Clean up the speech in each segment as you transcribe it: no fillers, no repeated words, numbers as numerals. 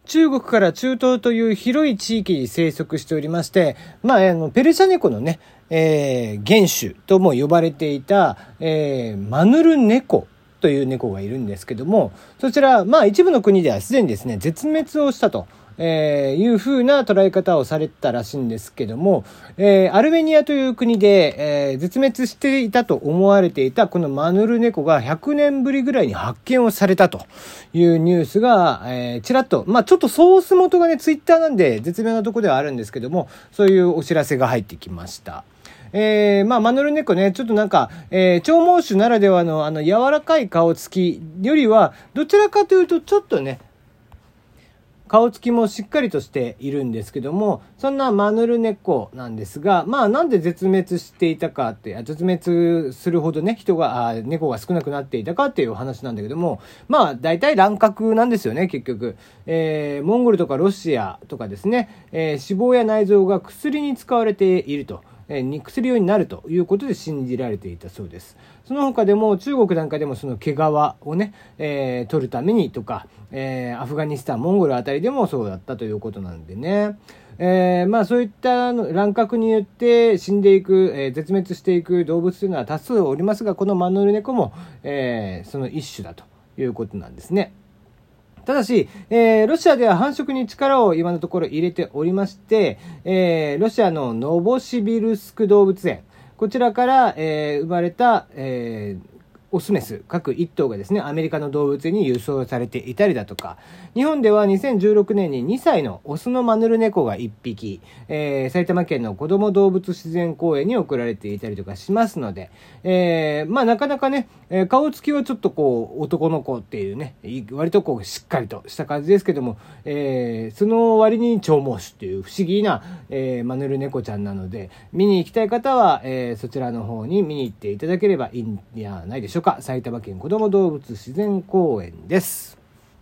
中国から中東という広い地域に生息しておりまして、ペルシャ猫のね、原種とも呼ばれていた、マヌルネコという猫がいるんですけども、そちら、一部の国ではすでにですね、絶滅をしたと。いう風な捉え方をされたらしいんですけども、アルメニアという国で、絶滅していたと思われていたこのマヌルネコが100年ぶりぐらいに発見をされたというニュースが、ちらっと、ちょっとソース元がね、ツイッターなんで絶妙なところではあるんですけども、そういうお知らせが入ってきました。マヌルネコね、ちょっとなんか、長毛種ならではの柔らかい顔つきよりは、どちらかというとちょっとね、顔つきもしっかりとしているんですけども、そんなマヌルネコなんですが、なんで絶滅していたかって、絶滅するほどね、猫が少なくなっていたかっていうお話なんだけども、大体乱獲なんですよね、結局。モンゴルとかロシアとかですね、脂肪や内臓が薬に使われていると。薬用になるということで信じられていたそうです。その他でも中国なんかでもその毛皮をね、取るためにとか、アフガニスタン、モンゴルあたりでもそうだったということなんでね。そういった乱獲によって死んでいく、絶滅していく動物というのは多数おりますが、このマヌルネコも、その一種だということなんですね。ただし、ロシアでは繁殖に力を今のところ入れておりまして、ロシアのノボシビルスク動物園、こちらから、生まれた、オスメス各1頭がですね、アメリカの動物園に輸送されていたりだとか、日本では2016年に2歳のオスのマヌルネコが1匹、埼玉県の子ども動物自然公園に送られていたりとかしますので、なかなかね、顔つきはちょっとこう男の子っていうね、割とこうしっかりとした感じですけども、その割に長毛種っていう不思議な、マヌルネコちゃんなので、見に行きたい方は、そちらの方に見に行っていただければいいんじゃないでしょうか。埼玉県子ども動物自然公園です。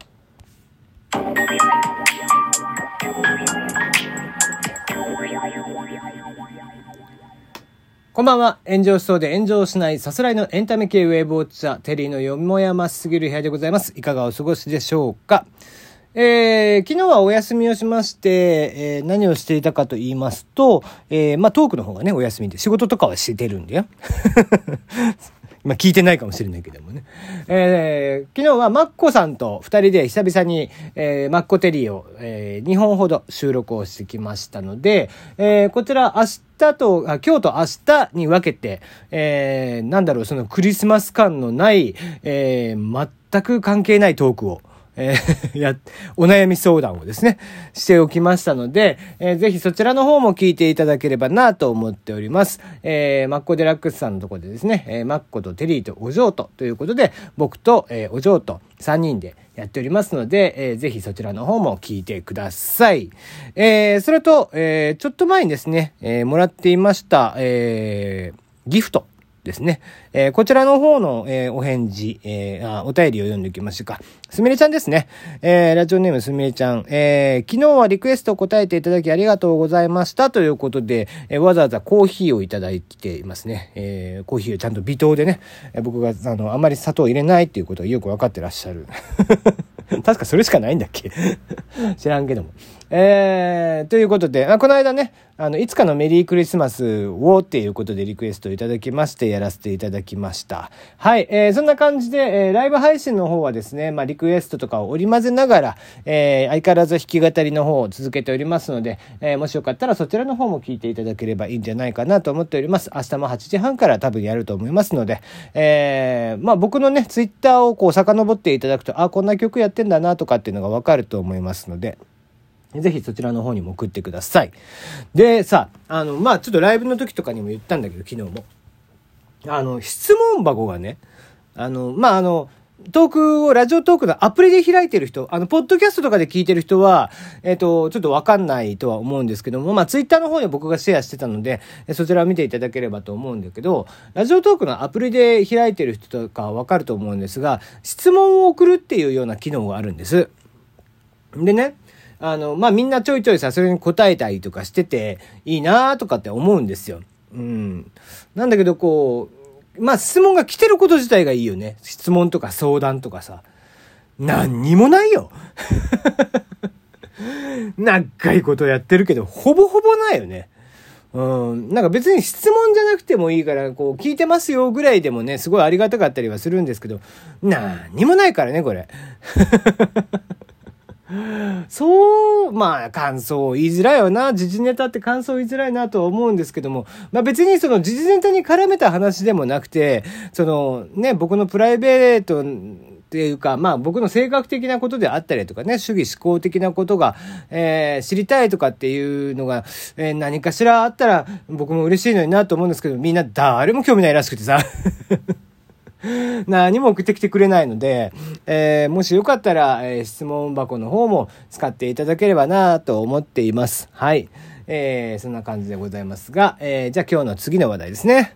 こんばんは。炎上しそうで炎上しないさすらいのエンタメ系ウェーブウォッチャーテリーのよもやますぎる部屋でございます。いかがお過ごしでしょうか。昨日はお休みをしまして、何をしていたかと言いますと、トークの方がねお休みで仕事とかはしてるんだよ。聞いてないかもしれないけどもね。昨日はマッコさんと2人で久々に、マッコテリーを、2本ほど収録をしてきましたので、こちら今日と明日に分けて、そのクリスマス感のない、全く関係ないトークをお悩み相談をですねしておきましたので、ぜひそちらの方も聞いていただければなと思っております。マッコデラックスさんのところでですね、マッコとテリーとお嬢とということで僕と、お嬢と3人でやっておりますので、ぜひそちらの方も聞いてください。それと、ちょっと前にですね、もらっていました、ギフトですね。こちらの方の、お返事、お便りを読んでおきましょうか。すみれちゃんですね。ラジオネームすみれちゃん。昨日はリクエストを答えていただきありがとうございましたということで、わざわざコーヒーをいただいていますね。コーヒーをちゃんと微糖でね、僕があまり砂糖を入れないっていうことをよくわかってらっしゃる。確かそれしかないんだっけ知らんけども。ということで、この間ね、いつかのメリークリスマスをっていうことでリクエストをいただきましてやらせていただきました。はい、そんな感じで、ライブ配信の方はですね、リクエストとかを織り交ぜながら、相変わらず弾き語りの方を続けておりますので、もしよかったらそちらの方も聞いていただければいいんじゃないかなと思っております。明日も8時半から多分やると思いますので、僕のね、ツイッターをこう遡っていただくと、こんな曲やってんだなとかっていうのがわかると思いますので、ぜひそちらの方にも送ってください。でさ、ちょっとライブの時とかにも言ったんだけど、昨日も。質問箱がね、トークを、ラジオトークのアプリで開いてる人、ポッドキャストとかで聞いてる人は、ちょっとわかんないとは思うんですけども、ツイッターの方で僕がシェアしてたので、そちらを見ていただければと思うんだけど、ラジオトークのアプリで開いてる人とかわかると思うんですが、質問を送るっていうような機能があるんです。でね、みんなちょいちょいさ、それに答えたりとかしてて、いいなとかって思うんですよ。なんだけど、質問が来てること自体がいいよね。質問とか相談とかさ。何にもないよ。 長いことやってるけど、ほぼほぼないよね。なんか別に質問じゃなくてもいいから、こう、聞いてますよぐらいでもね、すごいありがたかったりはするんですけど、何もないからね、これ。まあ、感想言いづらいよな。時事ネタって感想言いづらいなとは思うんですけども、まあ別にその時事ネタに絡めた話でもなくて、僕のプライベートっていうか、まあ僕の性格的なことであったりとかね、主義思考的なことが、知りたいとかっていうのが、何かしらあったら僕も嬉しいのになと思うんですけど、みんな誰も興味ないらしくてさ。何も送ってきてくれないので、もしよかったら、質問箱の方も使っていただければなと思っています。はい。そんな感じでございますが、じゃあ今日の次の話題ですね。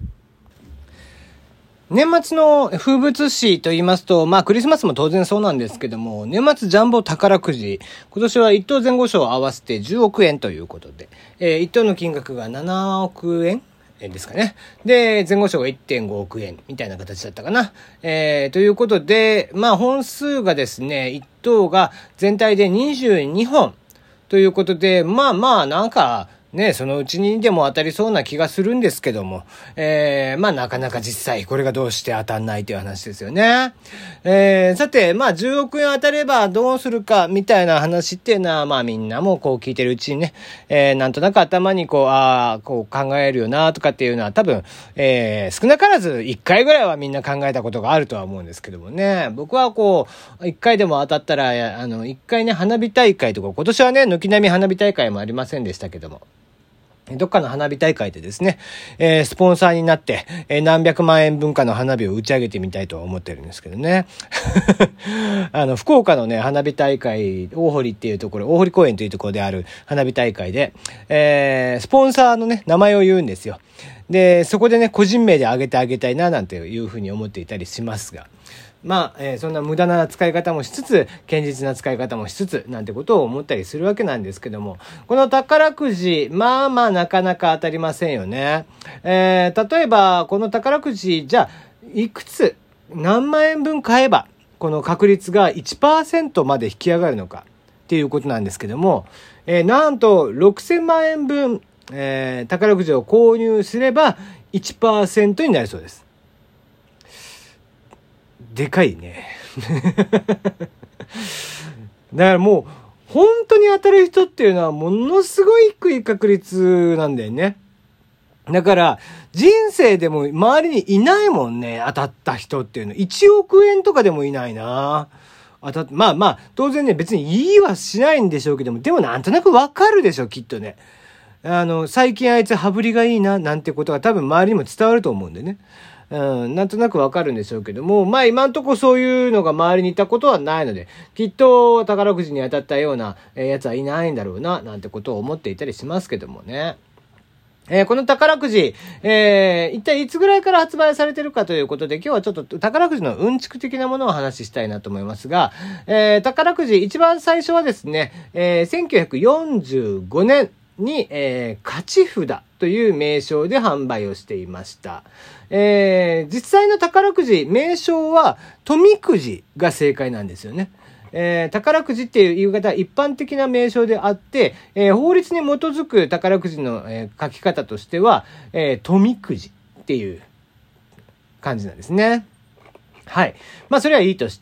年末の風物詩と言いますと、まあクリスマスも当然そうなんですけども、年末ジャンボ宝くじ、今年は1等前後賞を合わせて10億円ということで、1等の金額が7億円ですかね。で、前後賞が 1.5 億円みたいな形だったかな。ということで、まあ本数がですね、1等が全体で22本ということで、まあなんか、ね、そのうちにでも当たりそうな気がするんですけども、まあなかなか実際これがどうして当たんないという話ですよね。さて、まあ10億円当たればどうするかみたいな話っていうのは、まあみんなもこう聞いてるうちにね、なんとなく頭にこう考えるよなとかっていうのは多分、少なからず1回ぐらいはみんな考えたことがあるとは思うんですけどもね。僕はこう、1回でも当たったら、1回ね、花火大会とか、今年はね、軒並み花火大会もありませんでしたけども。どっかの花火大会でですね、スポンサーになって、何百万円分かの花火を打ち上げてみたいと思ってるんですけどね。福岡のね、花火大会、大堀っていうところ、大堀公園というところである花火大会で、スポンサーのね、名前を言うんですよ。で、そこでね、個人名で挙げてあげたいな、なんていうふうに思っていたりしますが。まあ、そんな無駄な使い方もしつつ、堅実な使い方もしつつ、なんてことを思ったりするわけなんですけども、この宝くじ、まあなかなか当たりませんよね。例えば、この宝くじ、じゃあ、何万円分買えば、この確率が 1% まで引き上がるのか、っていうことなんですけども、なんと、6000万円分、宝くじを購入すれば、1% になるそうです。でかいね。だからもう、本当に当たる人っていうのはものすごい低い確率なんだよね。だから、人生でも周りにいないもんね、当たった人っていうの。1億円とかでもいないな。まあ、当然ね、別に言いはしないんでしょうけども、でもなんとなくわかるでしょ、きっとね。最近あいつ羽振りがいいな、なんてことが多分周りにも伝わると思うんでね。なんとなくわかるんでしょうけども、まあ今んとこそういうのが周りにいたことはないので、きっと宝くじに当たったようなやつはいないんだろうな、なんてことを思っていたりしますけどもね。この宝くじ、一体いつぐらいから発売されてるかということで、今日はちょっと宝くじのうんちく的なものをお話ししたいなと思いますが、宝くじ一番最初はですね、1945年に、勝ち札という名称で販売をしていました。実際の宝くじ、名称は富くじが正解なんですよね。宝くじっていう言い方は一般的な名称であって、法律に基づく宝くじの、書き方としては、富くじっていう感じなんですね。はい。まあそれはいいとして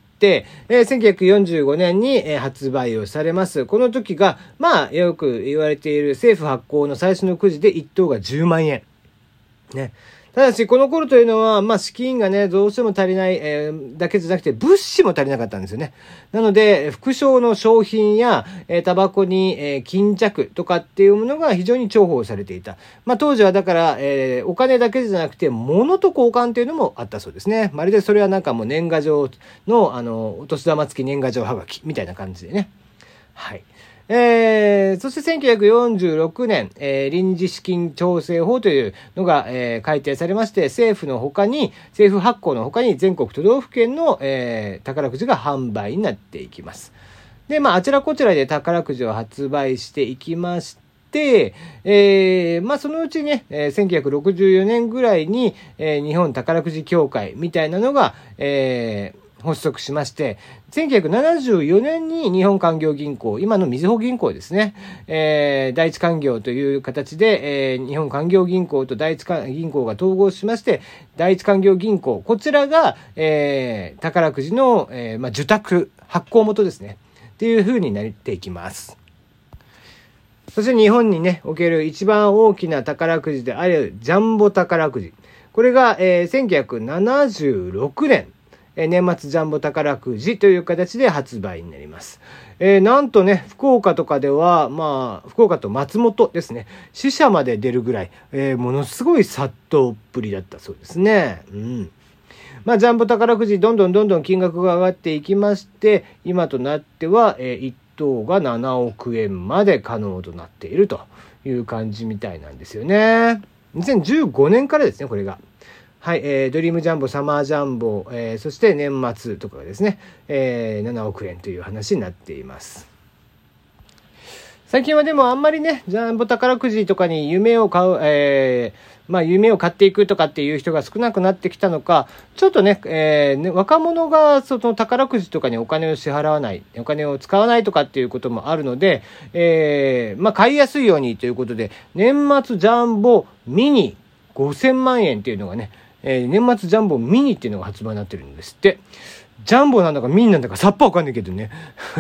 、1945年に、発売をされます。この時が、まあよく言われている政府発行の最初のくじで1等が10万円。ね。ただし、この頃というのは、まあ、資金がね、どうしても足りない、だけじゃなくて、物資も足りなかったんですよね。なので、副賞の商品や、タバコに、巾着とかっていうものが非常に重宝されていた。まあ、当時はだから、お金だけじゃなくて、物と交換っていうのもあったそうですね。まるでそれはなんかもう年賀状の、お年玉付き年賀状はがきみたいな感じでね。はい。そして1946年、臨時資金調整法というのが、改定されまして、政府発行の他に全国都道府県の、宝くじが販売になっていきます。で、まあ、あちらこちらで宝くじを発売していきまして、まあ、そのうちね、1964年ぐらいに、日本宝くじ協会みたいなのが、 発足しまして、1974年に日本勧業銀行、今のみずほ銀行ですね、第一勧業という形で、日本勧業銀行と第一銀行が統合しまして、第一勧業銀行、こちらが、宝くじの、受託、発行元ですね。っていう風になっていきます。そして日本にね、おける一番大きな宝くじであるジャンボ宝くじ。これが、1976年、年末ジャンボ宝くじという形で発売になります。なんとね、福岡とかでは、福岡と松本ですね、支社まで出るぐらい、ものすごい殺到っぷりだったそうですね。ジャンボ宝くじどんどん金額が上がっていきまして、今となっては、1等が7億円まで可能となっているという感じみたいなんですよね。2015年からですね、これが。はい、ドリームジャンボ、サマージャンボ、そして年末とかがですね、7億円という話になっています。最近はでもあんまりね、ジャンボ宝くじとかに夢を買う、夢を買っていくとかっていう人が少なくなってきたのか、ちょっとね、若者がその宝くじとかにお金を支払わない、お金を使わないとかっていうこともあるので、買いやすいようにということで、年末ジャンボミニ5000万円っていうのがね、年末ジャンボミニっていうのが発売になってるんですって。ジャンボなんだかミニなんだかさっぱわかんないけどね。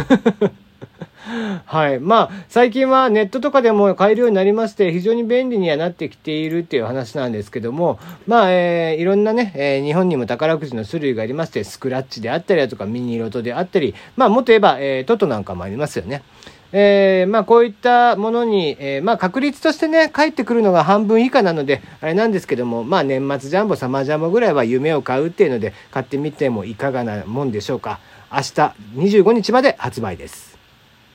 はい。最近はネットとかでも買えるようになりまして、非常に便利にはなってきているっていう話なんですけども、いろんなね、日本にも宝くじの種類がありまして、スクラッチであったりだとか、ミニロトであったり、もっと言えば、トトなんかもありますよね。こういったものに、確率としてね、返ってくるのが半分以下なので、あれなんですけども、年末ジャンボ、サマージャンボぐらいは夢を買うっていうので、買ってみてもいかがなもんでしょうか。明日25日まで発売です。